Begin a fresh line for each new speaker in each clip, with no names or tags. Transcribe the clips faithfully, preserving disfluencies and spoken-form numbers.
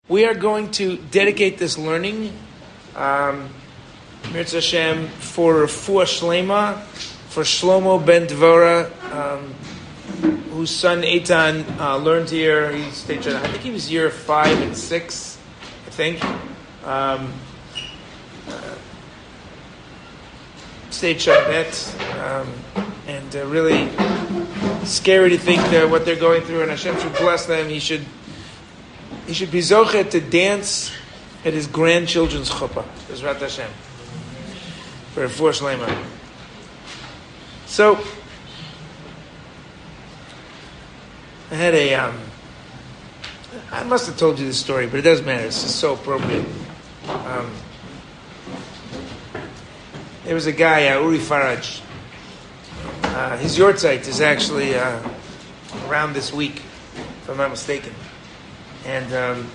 We are going to dedicate this learning, um, Mirza Hashem, for Refuah Shlema, for Shlomo ben Dvorah, um, whose son Eitan uh, learned here. He stayed, I think he was year five and six, I think. Um, uh, stayed Shabbat, um, and uh, really scary to think uh, what they're going through, and Hashem should bless them. He should He should be zochet to dance at his grandchildren's chuppah. Bezrat Hashem. For Refuah Shlema. So, I had a, um, I must have told you this story, but it doesn't matter. This is so appropriate. Um, there was a guy, uh, Uri Faraj. Uh, his yortzeit is actually uh, around this week, if I'm not mistaken. And um,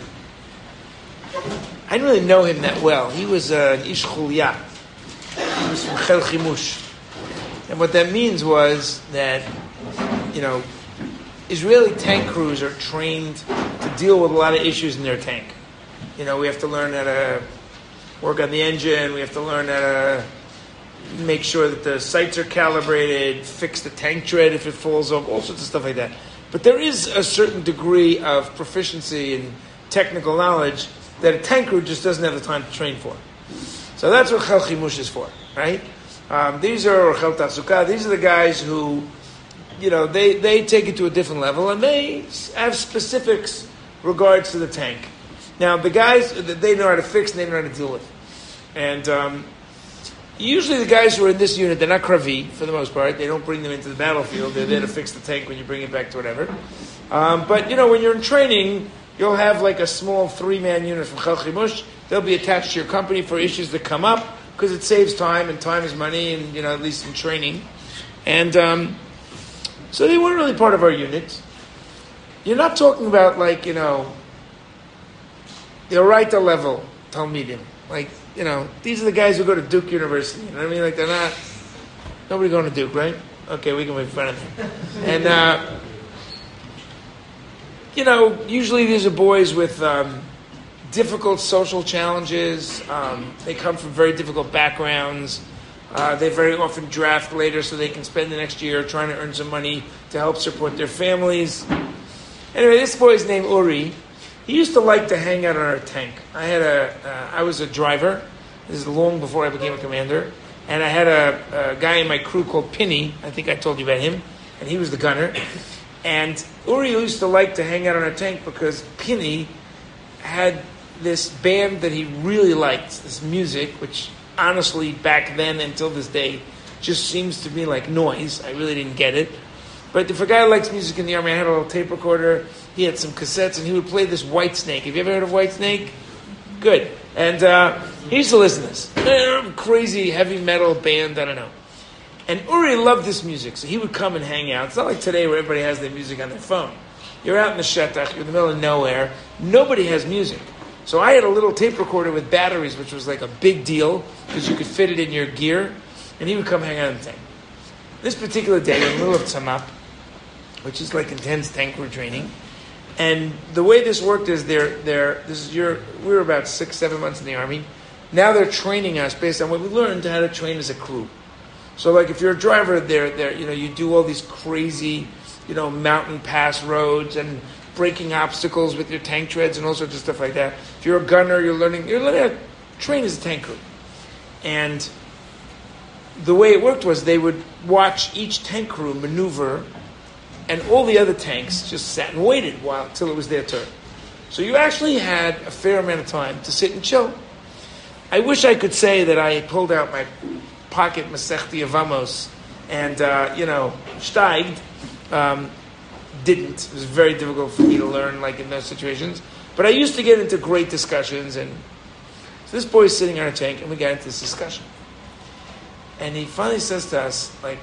I didn't really know him that well. He was uh, an Ish Chulya. He was from Chel Chimush. And what that means was that, you know, Israeli tank crews are trained to deal with a lot of issues in their tank. You know, we have to learn how to work on the engine. We have to learn how to make sure that the sights are calibrated, fix the tank tread if it falls off, all sorts of stuff like that. But there is a certain degree of proficiency and technical knowledge that a tank crew just doesn't have the time to train for. So that's what Chel Chimush is for, right? Um, these are Chel Tatzukah. These are the guys who, you know, they, they take it to a different level and they have specifics regards to the tank. Now, the guys, they know how to fix and they know how to deal with. And um, usually the guys who are in this unit, they're not kravi, for the most part. They don't bring them into the battlefield. They're there to fix the tank when you bring it back to whatever. Um, but, you know, when you're in training, you'll have like a small three-man unit from Chel Chimush. They'll be attached to your company for issues that come up because it saves time, and time is money, and, you know, at least in training. And um, so they weren't really part of our unit. You're not talking about, like, you know, the Oraita level Talmidim. Like, you know, these are the guys who go to Duke University. You know what I mean? Like, they're not, nobody going to Duke, right? Okay, we can make fun of them. And, uh, you know, usually these are boys with um, difficult social challenges. Um, they come from very difficult backgrounds. Uh, they very often draft later so they can spend the next year trying to earn some money to help support their families. Anyway, this boy's named Uri. He used to like to hang out on our tank. I had a, uh, I was a driver. This is long before I became a commander. And I had a, a guy in my crew called Pinny. I think I told you about him. And he was the gunner. And Uri used to like to hang out on our tank because Pinny had this band that he really liked, this music, which honestly back then until this day just seems to me like noise. I really didn't get it. But if a guy likes music in the army, I had a little tape recorder. He had some cassettes, and he would play this Whitesnake. Have you ever heard of Whitesnake? Good. And uh, he used to listen to this. Crazy heavy metal band, I don't know. And Uri loved this music, so he would come and hang out. It's not like today where everybody has their music on their phone. You're out in the shetach, you're in the middle of nowhere. Nobody has music. So I had a little tape recorder with batteries, which was like a big deal, because you could fit it in your gear. And he would come hang out on the tank. This particular day, in the middle of Tzamap, which is like intense tank crew training. And the way this worked is they're, they're, this is your, we were about six, seven months in the army. Now they're training us based on what we learned how to train as a crew. So like if you're a driver, they're, they're, you know, you do all these crazy, you know, mountain pass roads and breaking obstacles with your tank treads and all sorts of stuff like that. If you're a gunner, you're learning, you're learning how to train as a tank crew. And the way it worked was they would watch each tank crew maneuver, and all the other tanks just sat and waited while till it was their turn. So you actually had a fair amount of time to sit and chill. I wish I could say that I pulled out my pocket Masechti Yevamos and, uh, you know, steiged. Um, didn't. It was very difficult for me to learn, like, in those situations. But I used to get into great discussions, and so this boy's sitting on a tank, and we got into this discussion. And he finally says to us, like,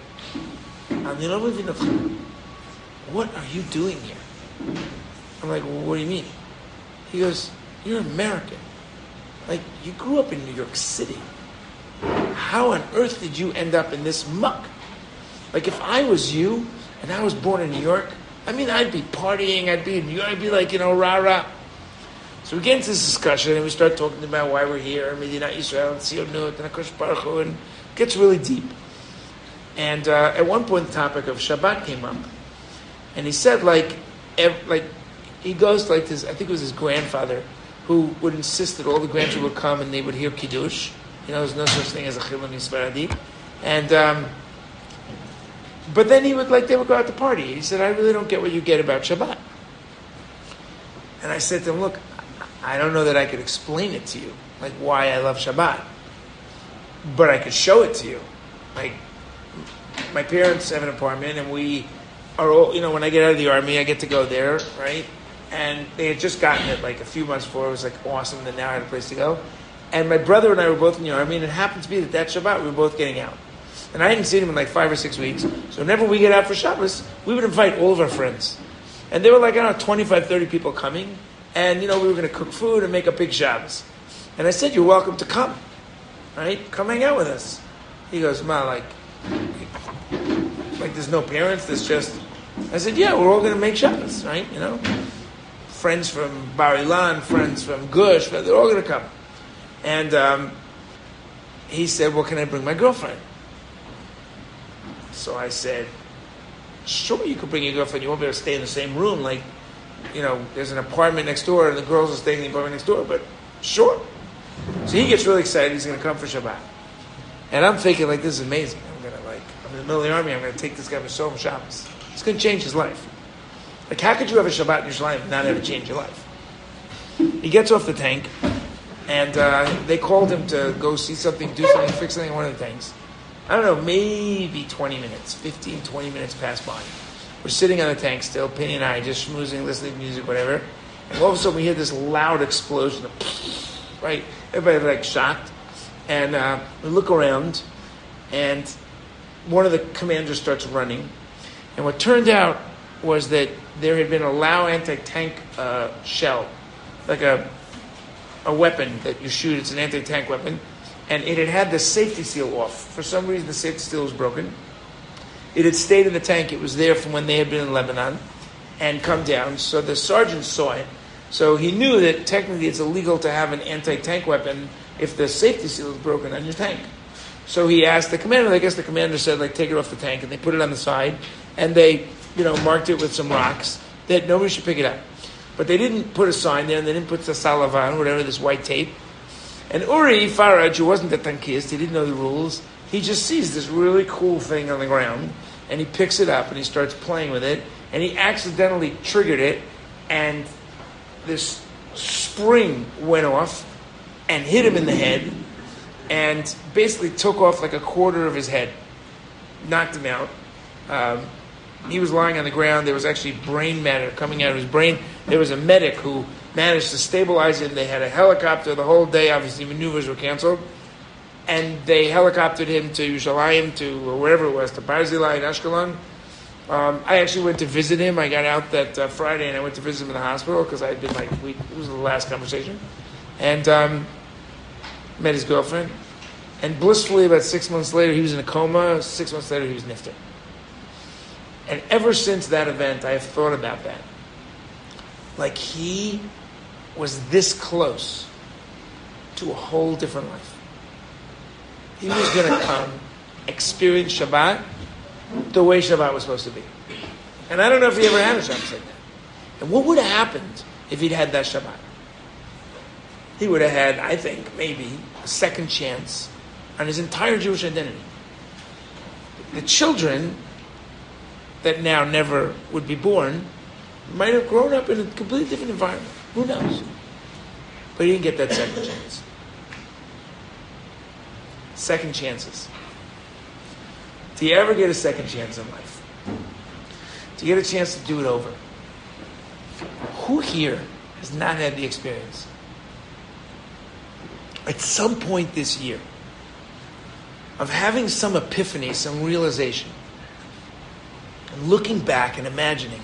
what are you doing here? I'm like, well, what do you mean? He goes, you're American. Like, you grew up in New York City. How on earth did you end up in this muck? Like, if I was you, and I was born in New York, I mean, I'd be partying, I'd be in New York, I'd be like, you know, rah-rah. So we get into this discussion and we start talking about why we're here, Medinat Yisrael, and Tzionut, and HaKadosh Baruch Hu, and it gets really deep. And uh, at one point the topic of Shabbat came up. And he said, like, ev- like he goes like this, I think it was his grandfather, who would insist that all the grandchildren would come and they would hear Kiddush. You know, there's no such thing as a Chiloni Sfaradi. And, um, but then he would, like, they would go out to party. He said, I really don't get what you get about Shabbat. And I said to him, look, I don't know that I could explain it to you, like why I love Shabbat. But I could show it to you. Like, my parents have an apartment and we are all, you know, when I get out of the army, I get to go there, right? And they had just gotten it like a few months before. It was like awesome that now I had a place to go. And my brother and I were both in the army, and it happened to be that that Shabbat we were both getting out. And I hadn't seen him in like five or six weeks. So whenever we get out for Shabbos, we would invite all of our friends. And there were like, I don't know, twenty-five, thirty people coming. And, you know, we were going to cook food and make a big Shabbos. And I said, you're welcome to come. Right? Come hang out with us. He goes, Ma, like, like there's no parents, there's just... I said, yeah, we're all going to make Shabbos, right? You know? Friends from Bar Ilan, friends from Gush, they're all going to come. And um, he said, well, can I bring my girlfriend? So I said, sure, you could bring your girlfriend. You won't be able to stay in the same room. Like, you know, there's an apartment next door and the girls are staying in the apartment next door, but sure. So he gets really excited. He's going to come for Shabbat. And I'm thinking, like, this is amazing. I'm going to, like, I'm in the middle of the army. I'm going to take this guy for Shalom Shabbos. It's going to change his life. Like, how could you have a Shabbat in Yerushalayim and not have it change your life? He gets off the tank, and uh, they called him to go see something, do something, fix something, one of the things. I don't know, maybe twenty minutes, fifteen, twenty minutes pass by. We're sitting on the tank still, Penny and I, just schmoozing, listening to music, whatever. And all of a sudden we hear this loud explosion of, right? Everybody like shocked. And uh, we look around, and one of the commanders starts running. And what turned out was that there had been a Lao anti-tank uh, shell, like a a weapon that you shoot. It's an anti-tank weapon. And it had had the safety seal off. For some reason, the safety seal was broken. It had stayed in the tank. It was there from when they had been in Lebanon and come down. So the sergeant saw it. So he knew that technically it's illegal to have an anti-tank weapon if the safety seal is broken on your tank. So he asked the commander. I guess the commander said, like, take it off the tank. And they put it on the side. And they, you know, marked it with some rocks that nobody should pick it up. But they didn't put a sign there, and they didn't put the salavan, whatever, this white tape. And Uri Faraj, who wasn't a tankist, he didn't know the rules, he just sees this really cool thing on the ground, and he picks it up, and he starts playing with it, and he accidentally triggered it, and this spring went off, and hit him in the head, and basically took off like a quarter of his head, knocked him out. Um, he was lying on the ground. There was actually brain matter coming out of his brain. There was a medic who managed to stabilize him. They had a helicopter the whole day. Obviously, maneuvers were canceled. And they helicoptered him to Yerushalayim, to wherever it was, to Barzilai in Ashkelon. Um, I actually went to visit him. I got out that uh, Friday, and I went to visit him in the hospital because I had been like, we, it was the last conversation. And um, met his girlfriend. And blissfully, about six months later, he was in a coma. Six months later, he was nifter. And ever since that event, I have thought about that. Like, he was this close to a whole different life. He was going to come, experience Shabbat the way Shabbat was supposed to be. And I don't know if he ever had a Shabbat like that. And what would have happened if he'd had that Shabbat? He would have had, I think, maybe a second chance on his entire Jewish identity. The children that now never would be born might have grown up in a completely different environment. Who knows? But he didn't get that second chance. Second chances. Do you ever get a second chance in life? Do you get a chance to do it over? Who here has not had the experience? At some point this year, of having some epiphany, some realization, and looking back and imagining,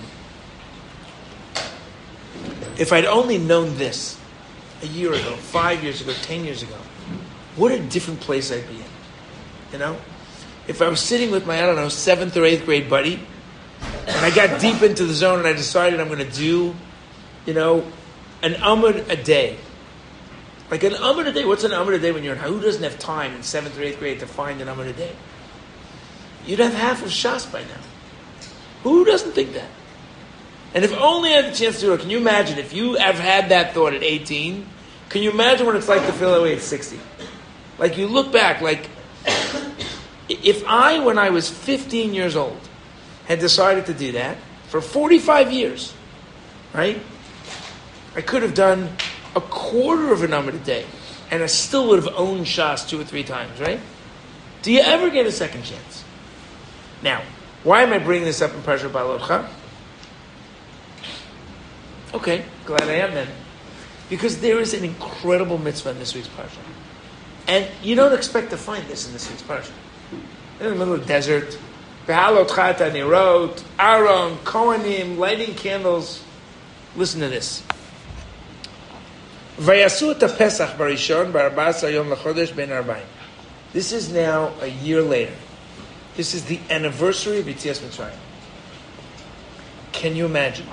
if I'd only known this a year ago, five years ago, ten years ago, what a different place I'd be in. You know? If I was sitting with my, I don't know, seventh or eighth grade buddy, and I got deep into the zone and I decided I'm going to do, you know, an amud a day. Like an amud a day. What's an amud a day when you're in? Who doesn't have time in seventh or eighth grade to find an amud a day? You'd have half of Shas by now. Who doesn't think that? And if only I had the chance to do it, can you imagine if you have had that thought at eighteen? Can you imagine what it's like to feel that way at sixty? Like you look back, like if I, when I was fifteen years old, had decided to do that for forty-five years, right? I could have done a quarter of a number a day, and I still would have owned Shas two or three times, right? Do you ever get a second chance? Now, why am I bringing this up in Parshat Baalotcha? Okay, glad I am then. Because there is an incredible mitzvah in this week's Parsha. And you don't expect to find this in this week's Parsha. In the middle of the desert, Baalotcha Nirot, Aaron, Kohanim, lighting candles. Listen to this. Vayasu et Pesach barishon bar-arba'asar yom lachodesh ben arba'im. This is now a year later. This is the anniversary of Yetzias Mitzrayim. Can you imagine?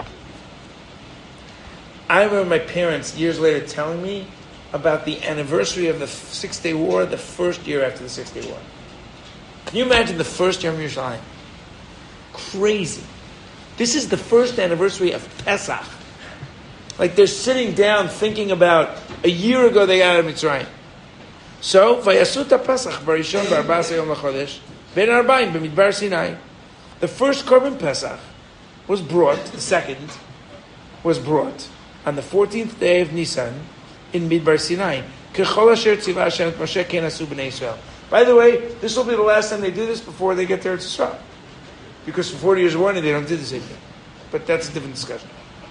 I remember my parents years later telling me about the anniversary of the Six-Day War, the first year after the Six-Day War. Can you imagine the first Yom Yerushalayim? Crazy. This is the first anniversary of Pesach. Like they're sitting down thinking about a year ago they got out of Mitzrayim. So, Vayasut Pesach barishon bar-arba'asar yom lachodesh ben arba'im b'midbar Sinai. The first Korban Pesach was brought, the second was brought on the fourteenth day of Nisan in Midbar Sinai. K'chol asher tzivah Hashem et Moshe ken asu b'nei Yisrael. By the way, this will be the last time they do this before they get to Eretz Yisrael. Because for forty years of warning, they don't do the same thing. But that's a different discussion.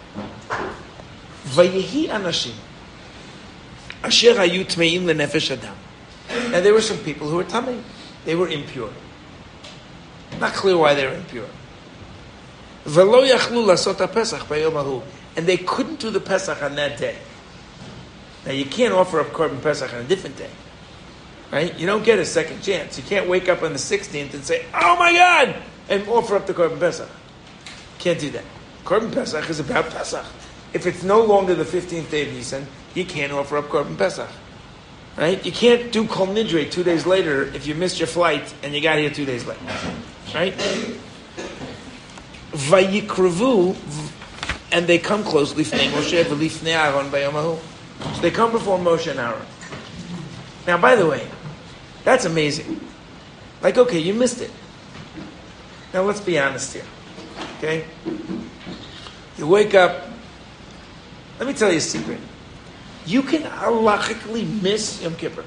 Vayehi anashim asher hayu tmeim lenefesh adam. Now there were some people who were tamei. They were impure. Not clear why they were impure. V'lo yachlu lasot haPesach bayom hahu. And they couldn't do the Pesach on that day. Now you can't offer up Korban Pesach on a different day. Right? You don't get a second chance. You can't wake up on the sixteenth and say, oh my God, and offer up the Korban Pesach. Can't do that. Korban Pesach is about Pesach. If it's no longer the fifteenth day of Nisan, you can't offer up Korban Pesach. Right? You can't do Kol Nidre two days later if you missed your flight and you got here two days late. Right? Vayikrevu, and they come close, lifnei Moshe v'lifnei Aaron bayom hahu. So they come before Moshe and Aaron. Now, by the way, that's amazing. Like, okay, you missed it. Now, let's be honest here. Okay? You wake up. Let me tell you a secret. You can halachically miss Yom Kippur.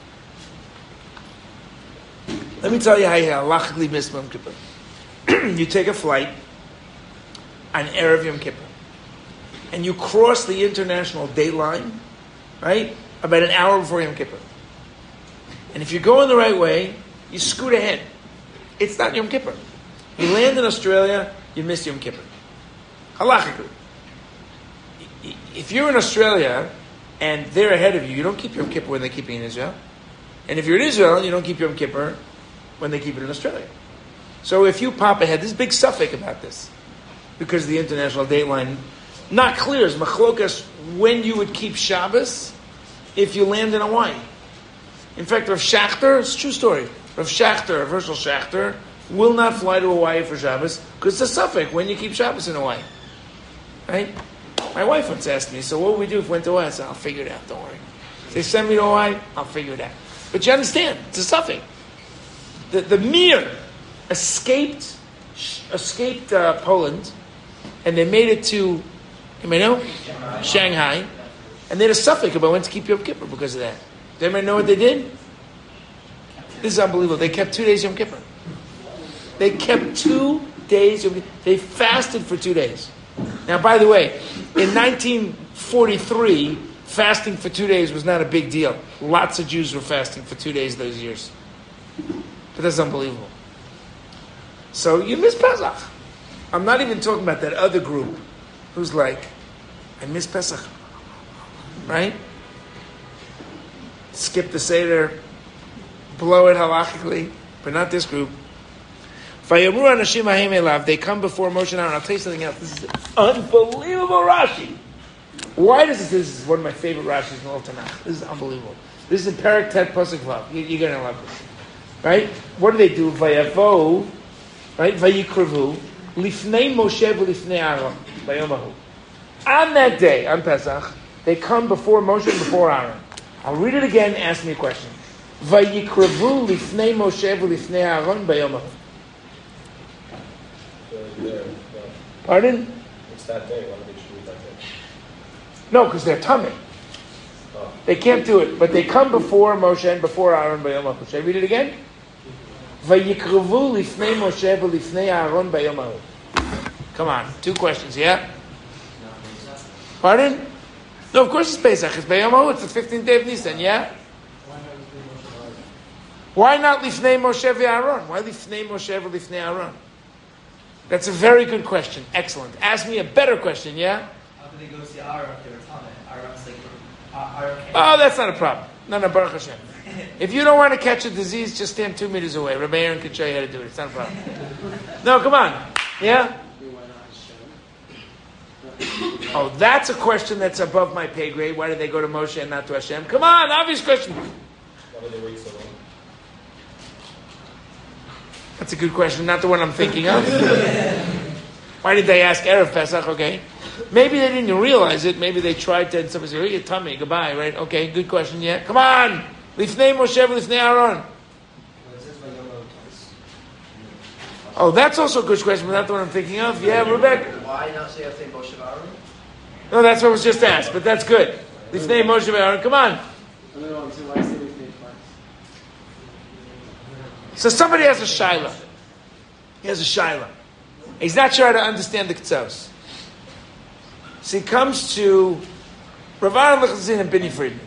Let me tell you how you halachically miss Yom Kippur. You take a flight on Erev Yom Kippur, and you cross the international date line, right, about an hour before Yom Kippur. And if you're going the right way, you scoot ahead. It's not Yom Kippur. You land in Australia, you miss Yom Kippur. Halachically. If you're in Australia and they're ahead of you, you don't keep Yom Kippur when they keep it in Israel. And if you're in Israel, you don't keep Yom Kippur when they keep it in Australia. So if you pop ahead, there's a big suffix about this. Because the international date line, not clear, is machlokas when you would keep Shabbos if you land in Hawaii. In fact, Rav Shachter, it's a true story, Rav Shachter, Rav Hershel Shachter, will not fly to Hawaii for Shabbos because it's a suffix when you keep Shabbos in Hawaii. Right? My wife once asked me, so what would we do if we went to Hawaii? I said, I'll figure it out, don't worry. If they send me to Hawaii, I'll figure it out. But you understand, it's a suffix. The, the Mir escaped, escaped uh, Poland, and they made it to, you may know, Shanghai. Shanghai. And they had a suffix about when to keep Yom Kippur because of that. Does anybody know what they did? This is unbelievable. They kept two days Yom Kippur. They kept two days Yom Kippur. They fasted for two days. Now, by the way, in nineteen forty-three, fasting for two days was not a big deal. Lots of Jews were fasting for two days those years. But that's unbelievable. So you miss Pesach. I'm not even talking about that other group who's like, I miss Pesach. Right? Skip the Seder, blow it halachically, but not this group. They come before Moshe and Aaron. I'll tell you something else. This is unbelievable Rashi. Why does it? This is one of my favorite Rashis in all Tanakh. This is unbelievable. This is in Perek Tet Pasuk Vav. You, you're gonna love this, right? What do they do? Vayavo, right? Vayikrevu lifnei Moshe v'lifnei Aaron bayomahu. On that day, on Pesach, they come before Moshe and before Aaron. I'll read it again. Ask me a question. Vayikrevu lifnei Moshe v'lifnei Aaron bayomahu. Pardon?
It's that day. Why do they choose that day?
No, because they're tummy.
Oh.
They can't do it, but they come before Moshe and before Aaron bayom hahu. Should I read it again? Vayikrevu lifnei Moshe v'lifnei Aaron bayom hahu. Come on, two questions, yeah? Pardon? No, of course it's Pesach. It's bayom hahu. It's the fifteenth day of Nisan, yeah? Why not lifnei Moshe v'Aaron? Why lifnei Moshe v'lifnei Aaron? That's a very good question. Excellent. Ask me a better question, yeah?
How did they go see Aaron if they were Tameh? Aaron's like, uh, Aaron came.
Oh, that's not a problem. No, no, Baruch Hashem. If you don't want to catch a disease, just stand two meters away. Rabbi Aaron can show you how to do it. It's not a problem. No, come on. Yeah? Oh, that's a question that's above my pay grade. Why did they go to Moshe and not to Hashem? Come on, obvious question.
Why did they wait so long?
That's a good question, not the one I'm thinking of. Why did they ask Erev Pesach? Okay. Maybe they didn't realize it. Maybe they tried to, and somebody said, oh, your tummy, goodbye, right? Okay, good question, yeah. Come on! Lifnei Moshe, Lifnei Aaron. Oh, that's also a good question, but not the one I'm thinking of. Yeah, Rebecca.
Why not say Lifnei Moshe Aaron?
No, that's what was just asked, but that's good. Lifnei Moshe, Aaron, come on. So somebody has a shaila. He has a shaila. He's not sure how to understand the Ketzos. So he comes to Rav Aaron Lichtenstein and Bini Friedman.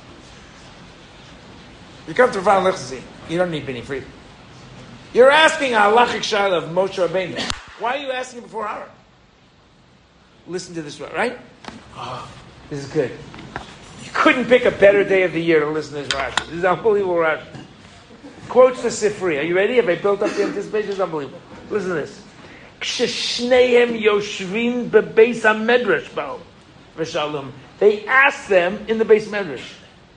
You come to Rav Aaron Lichtenstein. You don't need Bini Friedman. You're asking a halachic shaila of Moshe Rabbeinu. Why are you asking before Aaron? Listen to this, right? Oh, this is good. You couldn't pick a better day of the year to listen to this Rashi. This is unbelievable Rashi. Quotes the Sifri. Are you ready? Have I built up the anticipation? It's unbelievable. Listen to this. Ksheshnehem yoshvin bebeis hamedrash bao v'shalom. They asked them in the base medrash.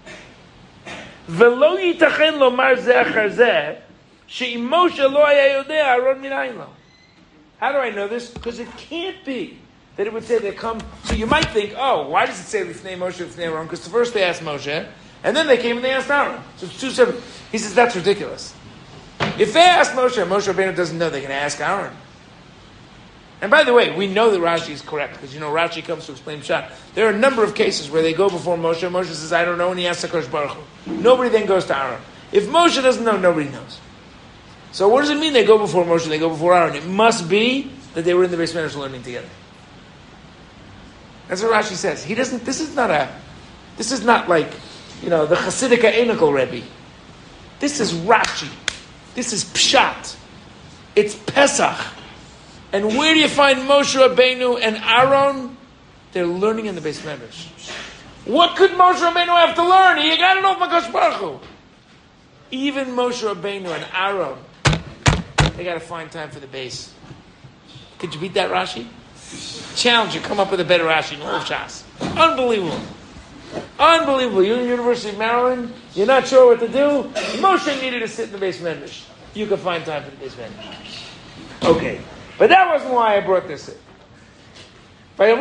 V'lo yitachen lomar zeh achar zeh she'im Moshe lo haya yodea Aaron minayin lo. How do I know this? Because it can't be that it would say they come. So you might think, oh, why does it say lifnei Moshe lifnei Aaron? Because the first they asked Moshe, and then they came and they asked Aaron. So it's two separate. He says that's ridiculous. If they ask Moshe, and Moshe Rabbeinu doesn't know, they can ask Aaron. And by the way, we know that Rashi is correct, because you know Rashi comes to explain Pshat. There are a number of cases where they go before Moshe, Moshe says, I don't know, and he asks HaKadosh Baruch Hu. Nobody then goes to Aaron. If Moshe doesn't know, nobody knows. So what does it mean they go before Moshe, they go before Aaron? It must be that they were in the base medrash learning together. That's what Rashi says. He doesn't, this is not a, this is not like, you know, the Hasidic Einikel Rebbe. This is Rashi. This is Pshat. It's Pesach. And where do you find Moshe Rabbeinu and Aaron? They're learning in the base medrash. What could Moshe Rabbeinu have to learn? You got to know HaKadosh Baruch Hu. Even Moshe Rabbeinu and Aaron, they got to find time for the base. Could you beat that Rashi? Challenge you, come up with a better Rashi in all of Shas. Unbelievable. Unbelievable. You're in the University of Maryland, you're not sure what to do. Moshe needed to sit in the base medrash. You can find time for the base medrash. Okay. But that wasn't why I brought this in. We're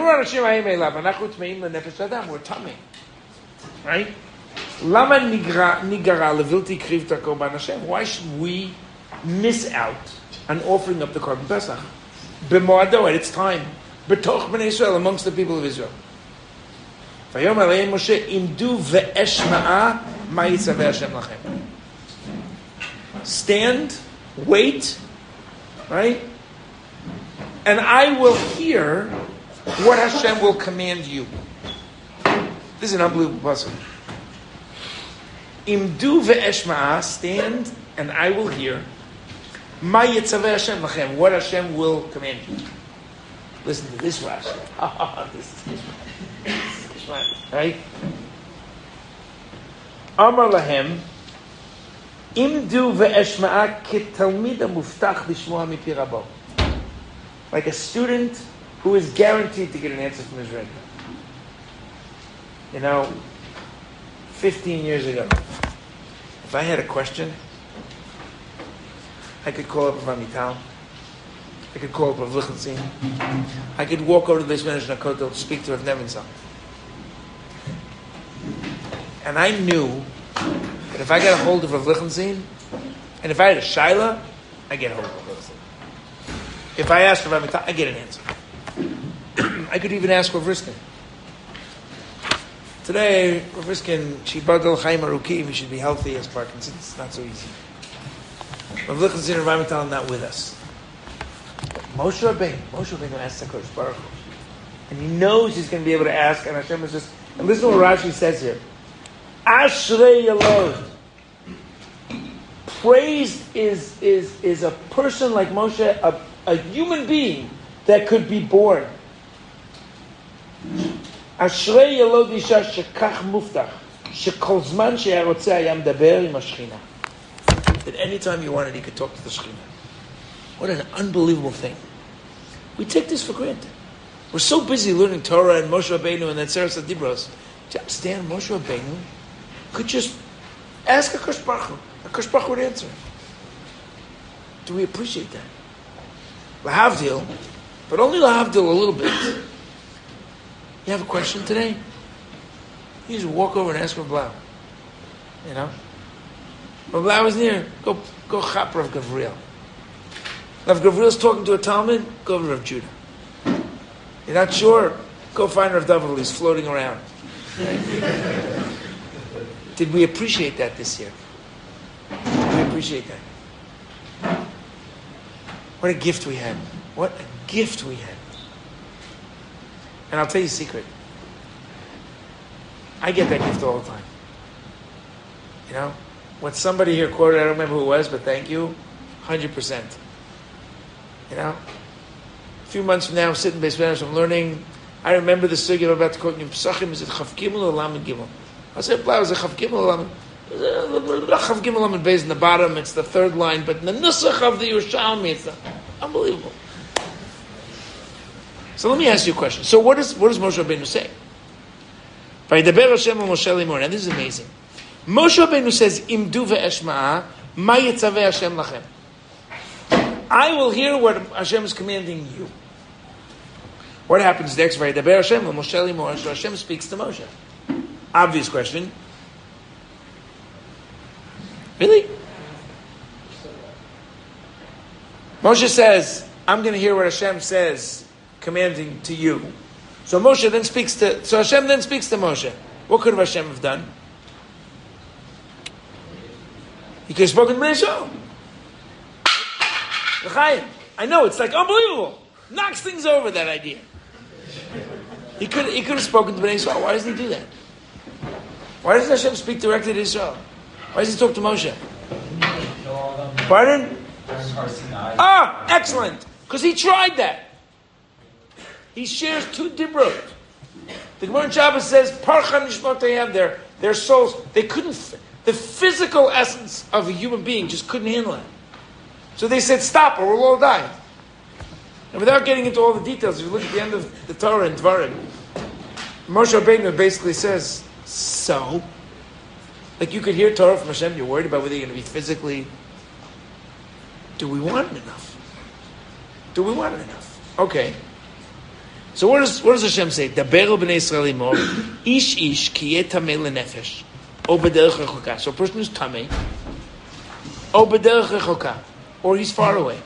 tummy. Right? Why should we miss out on offering up the Korban Pesach? B'moado, at its time. B'toch b'nei Israel, amongst the people of Israel. Stand, wait, right? And I will hear what Hashem will command you. This is an unbelievable puzzle. Imdu ve'eshma'a, stand, and I will hear. Ma yitzaveh Hashem lachem, what Hashem will command you. Listen to this Rashi. Oh, this is Ishmael. Right? Amar lahem, imdu ve'eshma'a ketalmid muftach lishmoa mipi rabo. Like a student who is guaranteed to get an answer from his rebbe. You know, fifteen years ago, if I had a question, I could call up Rav Amital. I could call up Rav Lichtenstein. I could walk over to the Beis Medrash Nakotel to speak to Rav Nevinson. And I knew that if I got a hold of Rav Lichtenstein, and if I had a shaila, I get a hold of Rav Lichtenstein. If I asked Rav Amital, I get an answer. I could even ask Rav Riskin. Today, Rav Riskin, Shibadal Chaim Arukim, he should be healthy as Parkinson's. It's not so easy. Rav Lichtenstein and Rav Amital are not with us. Moshe Rabbeinu, Moshe Rabbeinu asks HaKadosh Baruch Hu. And he knows he's going to be able to ask, and Hashem is just... And listen to what Rashi says here. Ashrei Yalod. Praise is, is, is a person like Moshe, a, a human being that could be born. Ashrei Yalod Isha Shekach Muftach Shekol Zman She'arotze Hayam Daber Im HaShechina. That anytime you wanted, he could talk to the Shechina. What an unbelievable thing. We take this for granted. We're so busy learning Torah and Moshe Rabbeinu and that Seres HaDibros. Do you understand? Moshe Rabbeinu could just ask HaKadosh Baruch Hu. HaKadosh Baruch Hu would answer. Do we appreciate that? Lahavdil, but only lahavdil a little bit. You have a question today? You just walk over and ask Rav Blau. You know? Rav Blau is near. Go, go chap Rav Gavriel. Rav Gavriel's talking to a Talmud, go over to Rav Judah. You're not sure? Go find Rav David, he's floating around. Right? Did we appreciate that this year? Did we appreciate that? What a gift we had. What a gift we had. And I'll tell you a secret. I get that gift all the time. You know? When somebody here quoted, I don't remember who it was, but thank you, one hundred percent. You know? A few months from now, I'm sitting in Beis Medrash, I'm learning. I remember the sugya I'm about to quote in Pesachim. Is it Chav Gimel or Lamed Gimel? I said, "Blau, is it Chav Gimel or Lamed? Chav Gimel Lamed Beis in the bottom. It's the third line, but in the Nusach of the Yerushalmi, it's the, unbelievable." So let me ask you a question. So what does what does Moshe Rabbeinu say? Vayidaber Hashem el Moshe limor. Now this is amazing. Moshe Rabbeinu says, "Imdu ve'eshma'a, ma yitzaveh Hashem lachem." I will hear what Hashem is commanding you. What happens next? Vayidaber Hashem el Moshe limor. So Hashem speaks to Moshe. Obvious question. Really? Moshe says, "I'm going to hear what Hashem says." Commanding to you. So Moshe then speaks to, so Hashem then speaks to Moshe. What could Hashem have done? He could have spoken to Bnei Yisrael. I know, it's like unbelievable. Knocks things over, that idea. He could, he could have spoken to Bnei Yisrael. Why doesn't he do that? Why doesn't Hashem speak directly to Israel? Why does he talk to Moshe? Pardon? Ah, excellent. Because he tried that. He shares two dibrot. The Gemara in Shabbos says, "Parcha nishmotayim." Their their souls, they couldn't. The physical essence of a human being just couldn't handle it. So they said, "Stop, or we'll all die." And without getting into all the details, if you look at the end of the Torah and Dvarim, Moshe Rabbeinu basically says, "So, like you could hear Torah from Hashem, you're worried about whether you're going to be physically. Do we want it enough? Do we want it enough? Okay." So what does what does Hashem say? Daber b'nei Yisrael imor, ish ish ki yeh tamei lenefesh, o b'derech rechoka. So a person who's tamei, o b'derech rechoka, or he's far away.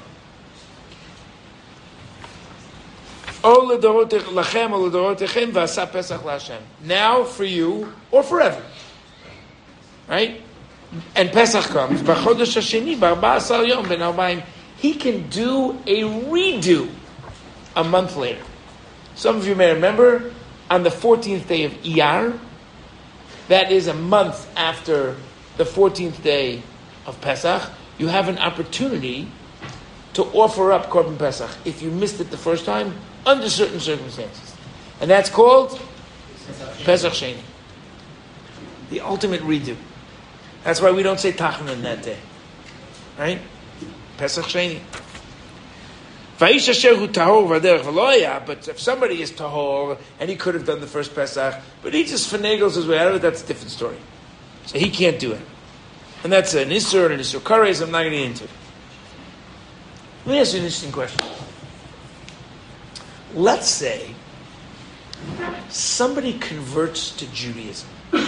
O l'dorot lachem, o l'dorot echem, v'asa pesach la'Hashem. Now for you, or forever. Right? And Pesach comes, b'chodesh hasheni, b'arba asar yom, ben arbaim. He can do a redo a month later. Some of you may remember, on the fourteenth day of Iyar, that is a month after the fourteenth day of Pesach, you have an opportunity to offer up Korban Pesach if you missed it the first time, under certain circumstances. And that's called Pesach Sheni. The ultimate redo. That's why we don't say Tachanun that day. Right? Pesach Sheni. Vaish asher hu tahor v'derech v'loya. But if somebody is tahor and he could have done the first Pesach, but he just finagles his way out of it, that's a different story. So he can't do it, and that's an isur and an isur kares. I'm not going to get into it. Let me ask you an interesting question. Let's say somebody converts to Judaism.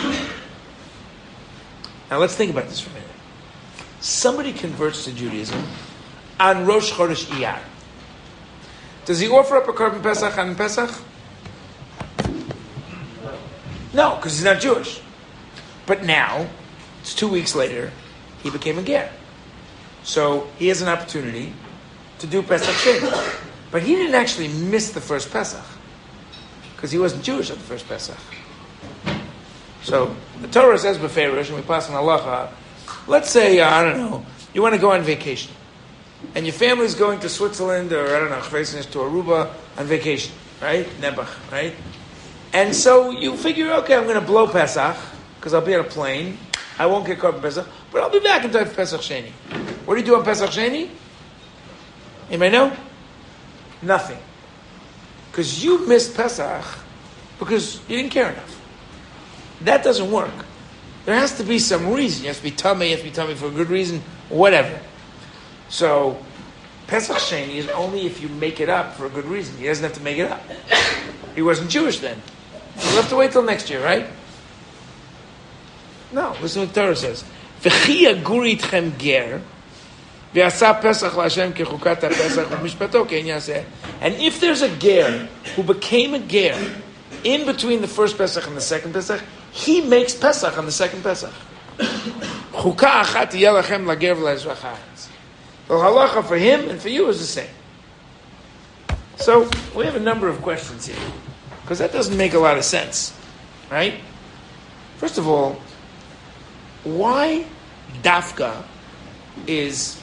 Now let's think about this for a minute. Somebody converts to Judaism on Rosh Chodesh Iyar. Does he offer up a korban Pesach on Pesach? No, because he's not Jewish. But now, it's two weeks later, he became a ger. So he has an opportunity to do Pesach Sheni. But he didn't actually miss the first Pesach, because he wasn't Jewish at the first Pesach. So the Torah says b'feirush, and we pass on halacha. Let's say, uh, I don't know, you want to go on vacation, and your family's going to Switzerland, or I don't know, to Aruba on vacation, right? Nebuch, right? And so you figure, okay, I'm going to blow Pesach, because I'll be on a plane. I won't get caught in Pesach, but I'll be back in time for Pesach Sheni. What do you do on Pesach Sheni? Anybody know? Nothing. Because you missed Pesach because you didn't care enough. That doesn't work. There has to be some reason. You have to be tummy, you have to be tummy for a good reason, whatever. So, Pesach Sheni is only if you make it up for a good reason. He doesn't have to make it up. He wasn't Jewish then. You'll have to wait till next year, right? No, listen to what the Torah says. V'chi yaguri itchem ger, v'yasa Pesach l'Hashem kechukat ha-Pesach v'mishpato kein yaseh. And if there's a ger who became a ger in between the first Pesach and the second Pesach, he makes Pesach on the second Pesach. Chukah achat tiyeh lachem lager v'la'ezrach ha'aretz. The halacha for him and for you is the same. So, we have a number of questions here, because that doesn't make a lot of sense, right? First of all, why dafka is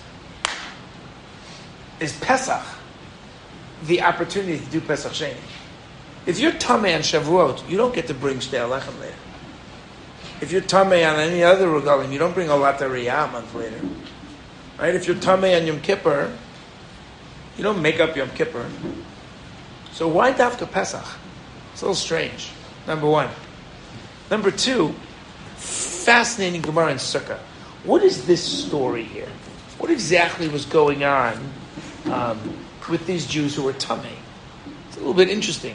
is Pesach the opportunity to do Pesach Sheni? If you're Tameh on Shavuot, you don't get to bring Shtei Alechem later. If you're Tameh on any other regalim, you don't bring Olat Ariyah a month later. Right? If you're Tameh on Yom Kippur, you don't make up Yom Kippur. So why dafka Pesach? It's a little strange, number one. Number two, fascinating Gemara in Sukkah. What is this story here? What exactly was going on um, with these Jews who were Tameh? It's a little bit interesting.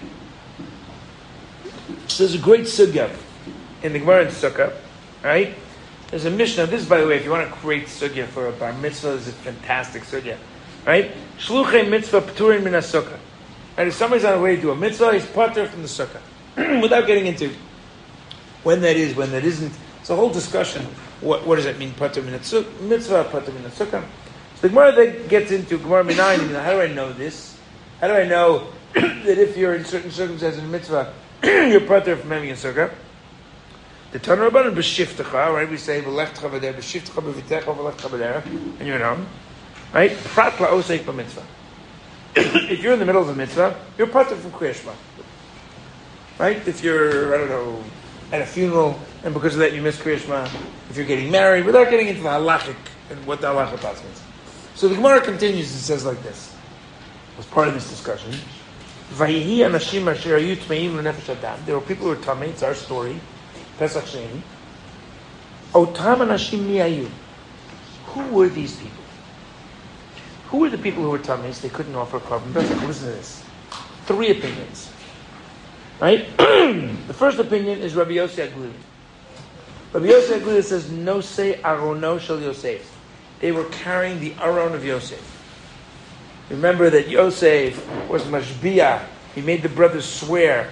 So there's a great sugya in the Gemara in Sukkah, right? There's a Mishnah. This, by the way, if you want to create sugya for a bar mitzvah, is a fantastic sugya, right? Shluchei mitzvah p'turin min ha-sukkah. Right? If somebody's on the way to do a mitzvah, he's patur from the sukkah. Without getting into when that is, when that isn't. It's a whole discussion. What, what does that mean? Patur min ha-mitzvah, patur min ha-sukkah. So the Gemara then gets into Gemara Minayin. How do I know this? How do I know that if you're in certain circumstances in mitzvah, you're patur from having a sukkah? The Tanur Rabbanan b'shiftecha, right? We say v'lechtcha v'der b'shiftecha b'vitecha v'lechtcha v'der, and you're on, right? Prat la'osek b'mitzvah. If you're in the middle of a mitzvah, you're patur from Kriya Shema, right? If you're, I don't know, at a funeral, and because of that you miss Kriya Shema. If you're getting married, without getting into the halachic and what the halachic means. So the Gemara continues and says like this, as part of this discussion. There were people who were tamei. It's our story. Pesach Sheni. Otam anashim mi'ayu. Who were these people? Who were the people who were tameis? They couldn't offer korban Pesach. Listen to this. Three opinions. Right? The first opinion is Rabbi Yossi Aglili. Rabbi Yossi Aglili says, "No say arono shel Yosef." They were carrying the aron of Yosef. Remember that Yosef was mashbiah. He made the brothers swear,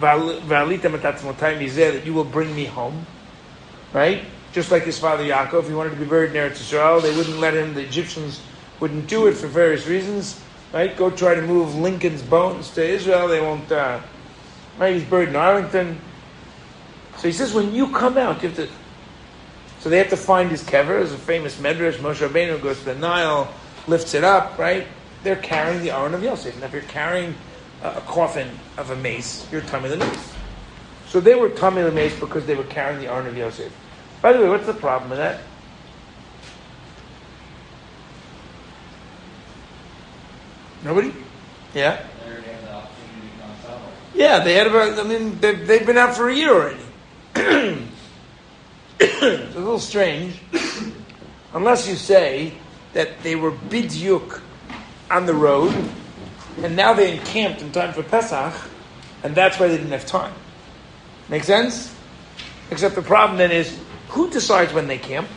that you will bring me home. Right? Just like his father Yaakov, he wanted to be buried in Eretz Yisrael. They wouldn't let him. The Egyptians wouldn't do it for various reasons. Right? Go try to move Lincoln's bones to Israel. They won't. Uh, right? He's buried in Arlington. So he says, when you come out, you have to. So they have to find his kever. There's a famous medrash. Moshe Rabbeinu goes to the Nile, lifts it up. Right? They're carrying the aron of Yosef. And if you're carrying a, a coffin of a mace, you're tamei l'mace. So they were tamei l'mace because they were carrying the aron of Yosef. By the way, what's the problem with that? Nobody? Yeah?
They already have the opportunity to become Saba.
Yeah, they had about, I mean, they've, they've been out for a year already. It's a little strange. Unless you say that they were bidyuk on the road, and now they encamped in time for Pesach, and that's why they didn't have time. Make sense? Except the problem then is, who decides when they camp?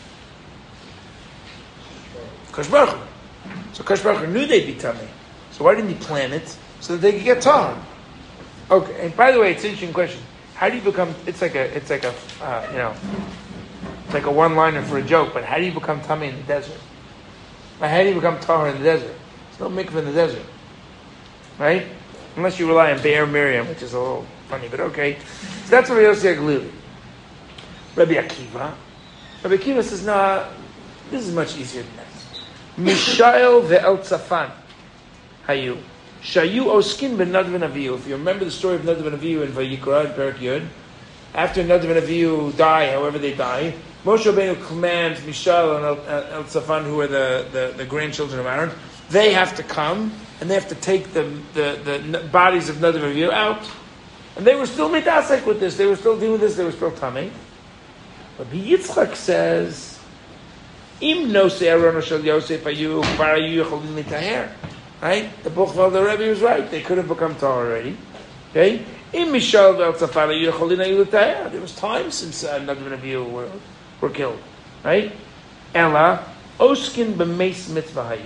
Kadosh Baruch Hu. So Kadosh Baruch Hu knew they'd be tummy. So why didn't he plan it? So that they could get tahor. Okay, and by the way, it's an interesting question. How do you become, it's like a, it's like a, uh, you know, it's like a one-liner for a joke, but how do you become tummy in the desert? Like, how do you become tahor in the desert? There's no mikveh in the desert. Right? Unless you rely on Be'er Miriam, which is a little funny, but okay. So that's what Yossi Aglili. Rabbi Akiva. Rabbi Akiva says, nah, this is much easier than that. Mishael ve'el tzafan. Hayu. Shayu oskin ben Nadav and Avihu. If you remember the story of Nadav and Avihu in Vayikra, in Perek Yud, after Nadav and Avihu die, however they die, Moshe Rabbeinu commands Mishael and El, El Tzafan, who are the, the, the grandchildren of Aaron, they have to come, and they have to take the, the, the bodies of Nadav and Avihu out. And they were still mitasek with this. They were still doing this. They were still tamei. But Yitzchak says, Im no Aaron shel Yosef ayu kvar ayu yecholin litaher. Right? The Buchval, the Rebbe was right. They could have become tahor already. Okay? Im Mishal ve'el tzafan ayu yecholin ayu litaher. There was time since uh, Nadav and Avihu were, were killed. Right? Ella oskin b'meis mitzvah hayu.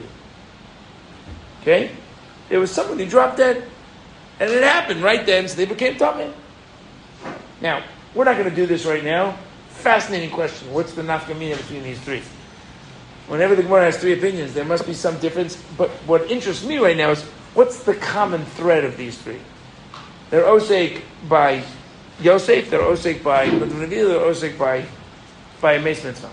Okay? There was someone who dropped dead. And it happened right then, so they became tamei. Now, we're not going to do this right now. Fascinating question. What's the nafkamina between these three? Whenever the Gemara has three opinions, there must be some difference. But what interests me right now is, what's the common thread of these three? They're osek by Yosef, they're osek by Nadav and Avihu, they're osek by, by Meis Mitzvah.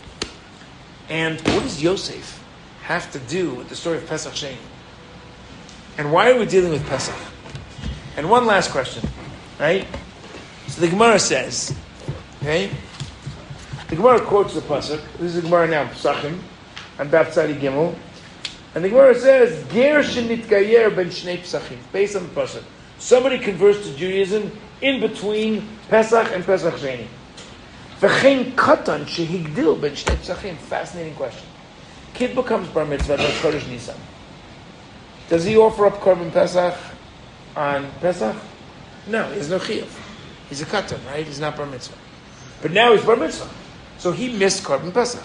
And what does Yosef have to do with the story of Pesach Sheni? And why are we dealing with Pesach? And one last question, right? So the Gemara says, okay, the Gemara quotes the Pasuk. This is the Gemara now, Pesachim, and Daf Tzadi Gimel. And the Gemara says, Ger shenitgayer ben shnei Pesachim, based on the Pasuk. Somebody converts to Judaism in between Pesach and Pesach Sheni. V'chein katan shehigdil ben shnei Pesachim. Fascinating question. Kid becomes bar mitzvah by Chodesh Nisan. Does he offer up Korban Pesach on Pesach? No, he has no chiyuv. He's a katan, right? He's not bar mitzvah. But now he's bar mitzvah. So he missed Korban Pesach.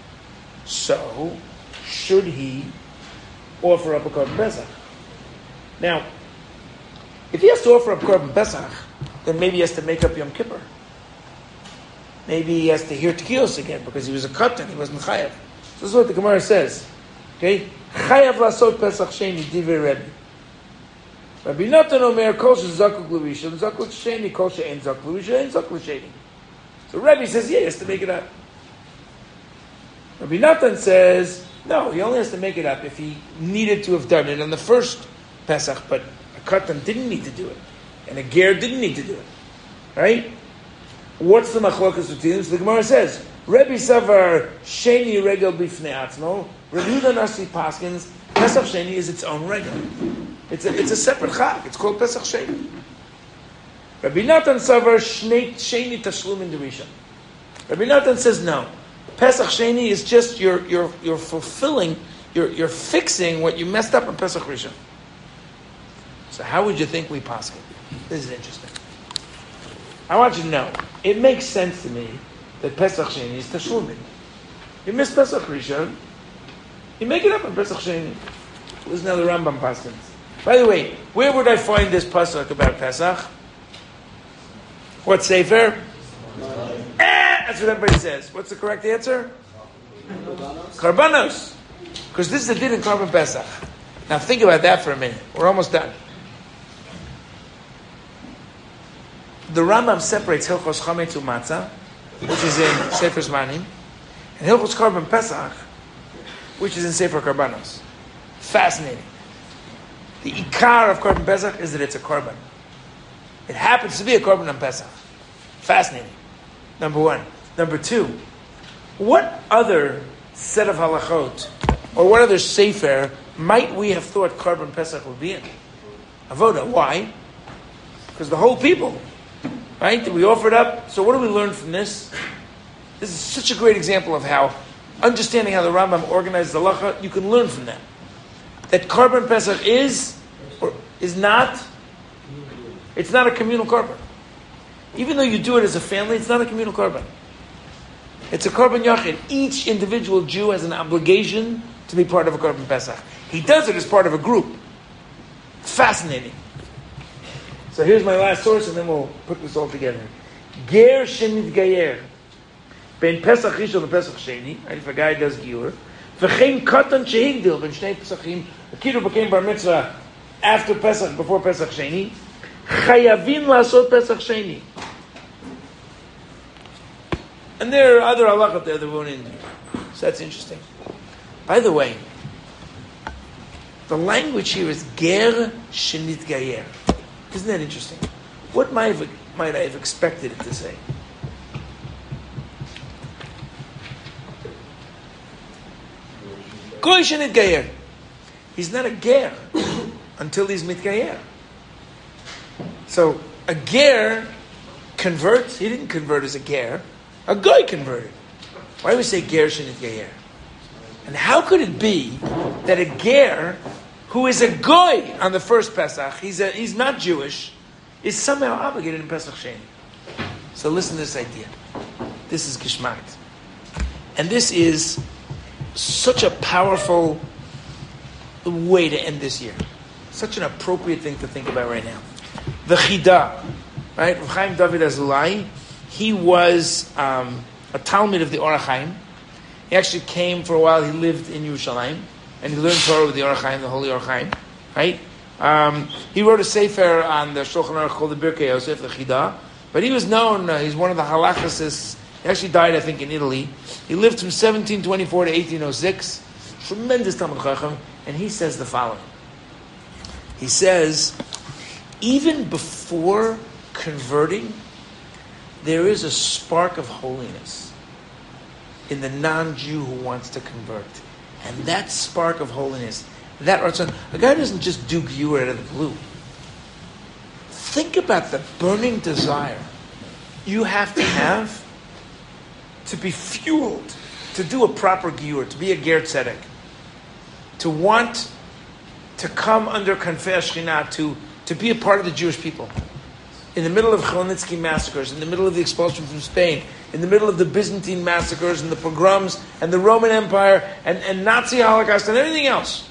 So, should he offer up a Korban Pesach? Now, if he has to offer up Korban Pesach, then maybe he has to make up Yom Kippur. Maybe he has to hear Tekiyos again because he was a katan, he wasn't chayav. So this is what the Gemara says. Okay? Chayav lasot Pesach Sheni divrei Rebbe. Rabbi Natan omer kol shezakuk l'rishon, zakuk sheni kol she'en zakuk l'rishon, en zakuk l'sheni. So Rebbe says, yeah, he has to make it up. Rabbi Natan says, no, he only has to make it up if he needed to have done it on the first Pesach, but a katan didn't need to do it, and a ger didn't need to do it. Right? What's the machlokas between them? So the Gemara says, Rebbe Savar Sheni Regel Bifnei Atzmo. Rabbi Yehuda Nasi Paskins, Pesach Sheni is its own regel. It's a, it's a separate chag. It's called Pesach Sheni. Rabbi Natan Savar Shnei Sheni Tashlumin Derishon. Rabbi Natan says no. Pesach Sheni is just you're you're you're fulfilling, you're you're fixing what you messed up on Pesach Rishon. So how would you think we paskin? This is interesting. I want you to know, it makes sense to me that Pesach Sheni is Tashlumin. You miss Pesach Rishon, you make it up on Pesach Sheni. Listen how the Rambam paskins. By the way, where would I find this pasuk about Pesach? What sefer? Eh, that's what everybody says. What's the correct answer? Karbanos. Because this is the din in Karban Pesach. Now think about that for a minute. We're almost done. The Rambam separates Hilchos Chametz U'Matzah, which is in Sefer Zmanim, and Hilchos Karban Pesach, which is in Sefer Karbanos. Fascinating. The ikar of Korban Pesach is that it's a korban. It happens to be a korban on Pesach. Fascinating. Number one. Number two, what other set of halachot, or what other sefer might we have thought Korban Pesach would be in? Avoda. Why? Because the whole people, right? That we offered up. So what do we learn from this? This is such a great example of how understanding how the Rambam organizes the halacha, you can learn from that. That Korban Pesach is or is not. It's not a communal korban. Even though you do it as a family, it's not a communal korban. It's a korban yachid. Each individual Jew has an obligation to be part of a korban Pesach. He does it as part of a group. Fascinating. So here's my last source, and then we'll put this all together. Ger shenit gayer. Ben Pesach Rishon and Pesach Sheni. If a guy does giur. V'chein katan shehigdil. Ben shnei Pesachim. A kid who became bar mitzvah after Pesach, before Pesach Sheni. Chayavin lasot Pesach Sheni. And there are other halachot there that won't in there. So that's interesting. By the way, the language here is ger shenit gayer. Isn't that interesting? What might, have, might I have expected it to say? Goy shenit gayer. He's not a ger until he's mitgayer. So a ger converts. He didn't convert as a ger. A goy converted. Why do we say ger shenit gayer? And how could it be that a ger who is a goy on the first Pesach, he's a, he's not Jewish, is somehow obligated in Pesach Sheni? So listen to this idea. This is Gishmak. And this is such a powerful way to end this year. Such an appropriate thing to think about right now. The Chida, right? Rav Chaim David Azulai, he was um, a Talmud of the Orach Chaim. He actually came for a while, he lived in Yerushalayim, and he learned Torah with the Orach Chaim, the Holy Orach Chaim, right? Um, he wrote a sefer on the Shulchan Aruch called the Birkei Yosef, the Chida, but he was known, uh, he's one of the halachicists. He actually died, I think, in Italy. He lived from seventeen twenty-four to eighteen oh six. Tremendous Talmud Chacham. And he says the following. He says, even before converting, there is a spark of holiness in the non-Jew who wants to convert. And that spark of holiness, that ratzon, a guy doesn't just do giur out of the blue. Think about the burning desire you have to have to be fueled, to do a proper giur, to be a ger tzedek, to want to come under Kanfei Shekhinah, to, to be a part of the Jewish people. In the middle of Chmielnicki massacres, in the middle of the expulsion from Spain, in the middle of the Byzantine massacres and the pogroms and the Roman Empire and, and Nazi Holocaust and everything else.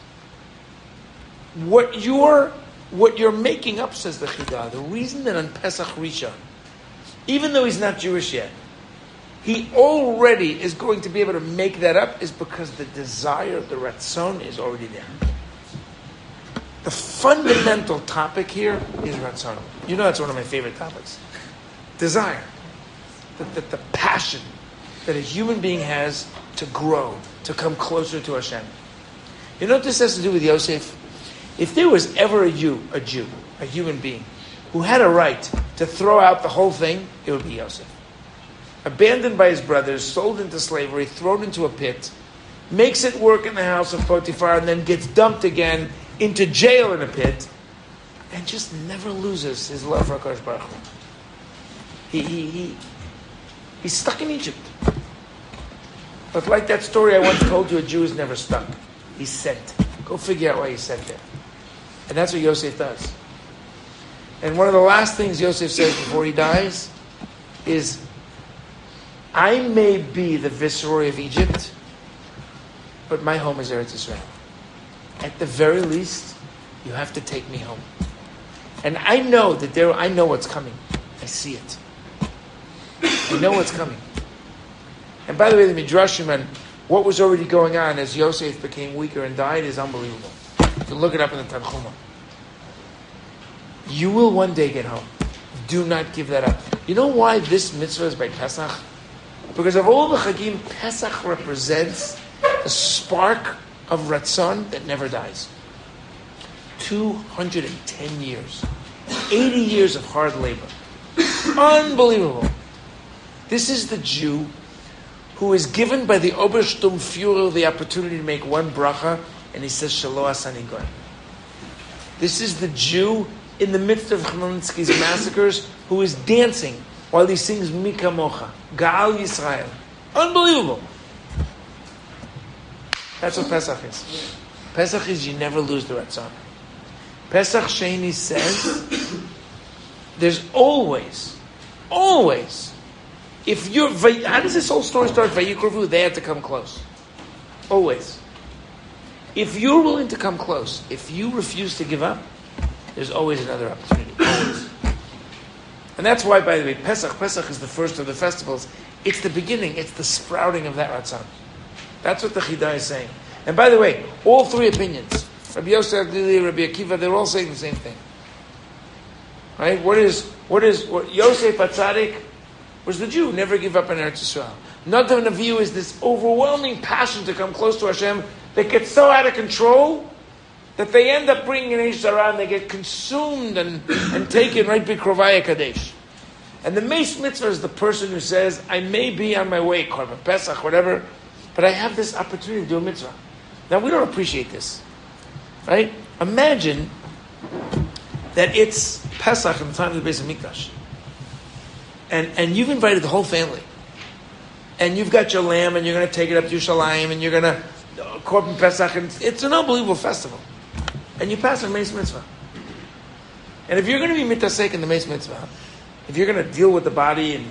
What you're, what you're making up, says the Chida, the reason that on Pesach Rishon, even though he's not Jewish yet, he already is going to be able to make that up is because the desire, the ratzon, is already there. The fundamental topic here is ratzon. You know that's one of my favorite topics. Desire. The, the, the passion that a human being has to grow, to come closer to Hashem. You know what this has to do with Yosef? If there was ever a Jew, a Jew, a human being, who had a right to throw out the whole thing, it would be Yosef. Abandoned by his brothers, sold into slavery, thrown into a pit, makes it work in the house of Potiphar, and then gets dumped again into jail in a pit, and just never loses his love for HaKadosh Baruch Hu. He, he, he, he's stuck in Egypt. But like that story I once told you, a Jew is never stuck. He's sent. Go figure out why he's sent there. And that's what Yosef does. And one of the last things Yosef says before he dies is, I may be the viceroy of Egypt, but my home is Eretz Yisrael. At the very least, you have to take me home. And I know that there, I know what's coming. I see it. I know what's coming. And by the way, the Midrashim and what was already going on as Yosef became weaker and died is unbelievable. You look it up in the Tanchuma. You will one day get home. Do not give that up. You know why this mitzvah is by Pesach? Because of all the Chagim, Pesach represents the spark of Ratzon that never dies. two hundred ten years. eighty years of hard labor. Unbelievable. This is the Jew who is given by the Obersturmführer the opportunity to make one bracha, and he says, Shelo asani goy. This is the Jew in the midst of Chmielnicki's massacres who is dancing while he sings Mika Mocha, Gaal Yisrael. Unbelievable. That's what Pesach is. Pesach is you never lose the Ratzon. Pesach Sheni says there's always, always, if you're, how does this whole story start? Vayikruvu, they had to come close. Always. If you're willing to come close, if you refuse to give up, there's always another opportunity. Always. And that's why, by the way, Pesach, Pesach is the first of the festivals. It's the beginning. It's the sprouting of that Ratzon. That's what the Chidah is saying. And by the way, all three opinions, Rabbi Yosef, Rabbi Akiva, they're all saying the same thing. Right? What is, what is, what Yosef HaTzadik was the Jew, never give up on Eretz Yisrael. Nadav Naviu is this overwhelming passion to come close to Hashem that gets so out of control that they end up bringing an Eish Zara and they get consumed and, and taken right by Krovaya Kadesh. And the Meis Mitzvah is the person who says, I may be on my way, Korban Pesach, whatever, but I have this opportunity to do a mitzvah. Now, we don't appreciate this, right? Imagine that it's Pesach in the time of the Beis HaMikdash. And, and you've invited the whole family. And you've got your lamb, and you're going to take it up to Yerushalayim, and you're going to uh, Korban Pesach, and it's an unbelievable festival. And you pass a Meis Mitzvah. And if you're going to be mitasek in the Meis Mitzvah, if you're going to deal with the body, and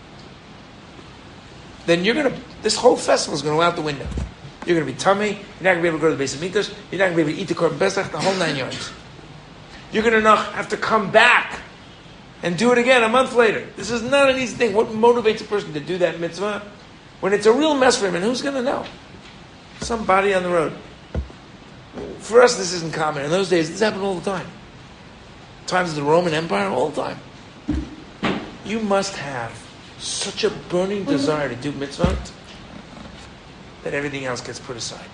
then you're going to, this whole festival is going to go out the window. You're going to be tummy. You're not going to be able to go to the Beis HaMikdash. You're not going to be able to eat the Korban Pesach, the whole nine yards. You're going to not have to come back and do it again a month later. This is not an easy thing. What motivates a person to do that mitzvah when it's a real mess for him? And who's going to know? Somebody on the road. For us, this isn't common. In those days, this happened all the time. Times of the Roman Empire, all the time. You must have such a burning desire to do mitzvah that everything else gets put aside.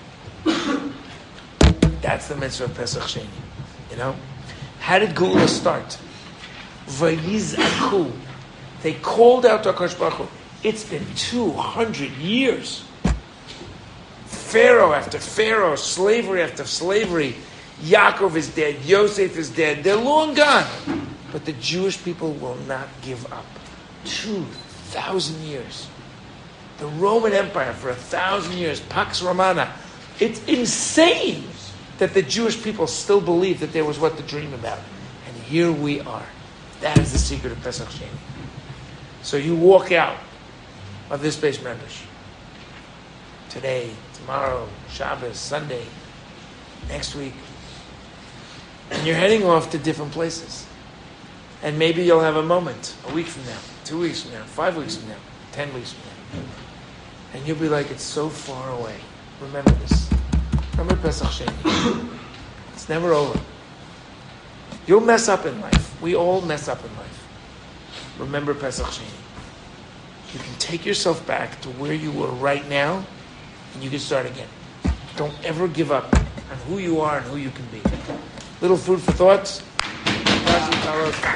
That's the mitzvah of Pesach Sheni. You know? How did Geula start? Vayizaku. They called out to HaKadosh Baruch Hu. It's been two hundred years. Pharaoh after Pharaoh, slavery after slavery. Yaakov is dead. Yosef is dead. They're long gone. But the Jewish people will not give up. Two thousand years. The Roman Empire for a thousand years. Pax Romana. It's insane that the Jewish people still believe that there was what to dream about. And here we are. That is the secret of Pesach Sheni. So you walk out of this base medrash. Today, tomorrow, Shabbos, Sunday, next week. And you're heading off to different places. And maybe you'll have a moment, a week from now, two weeks from now, five weeks from now, ten weeks from now. And you'll be like, it's so far away. Remember this. Remember Pesach Sheni. It's never over. You'll mess up in life. We all mess up in life. Remember Pesach Sheni. You can take yourself back to where you were right now, and you can start again. Don't ever give up on who you are and who you can be. Little food for thoughts.